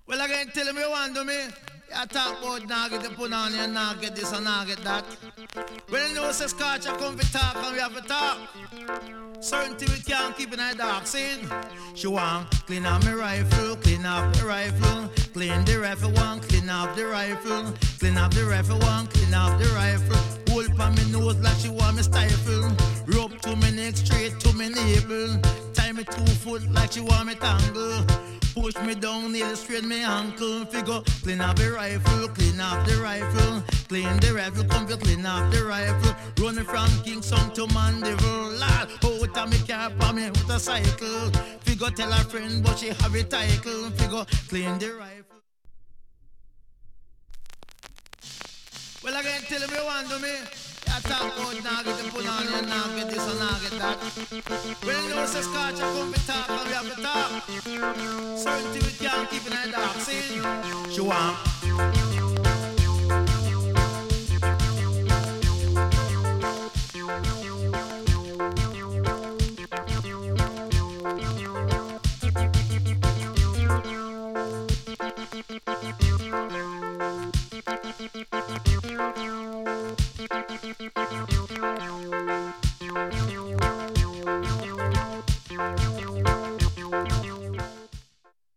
Well, again, tell me you want to me. You talk about now get the put on and now get this and now get that. Well, you know, say Scotch, I come to talk and we have to talk. Certain things we can't keep in the dark. See, she want clean up my rifle, clean up the rifle, clean the rifle one, clean up the rifle, clean up the rifle one, clean up the rifle. Hold on me nose like she want me stifle. Rub to me neck straight to me navel. Tie me 2 foot like she want me tangle. Push me down, illustrate me ankle. Figure, clean up the rifle, clean up the rifle. Clean the rifle, come to clean up the rifle. Running from Kingston to Mandeville. Lad, out of me car, for me with a cycle. Figure, tell her friend, but she have a title. Figure, clean the rifle. Well, again, tell me you want to me. I talk about now get the put on and now get this and now get that. Well, you know, say Scotch, I come to talk and we have to talk. Certain things we can't keep in the dark. See, she want. Thank you.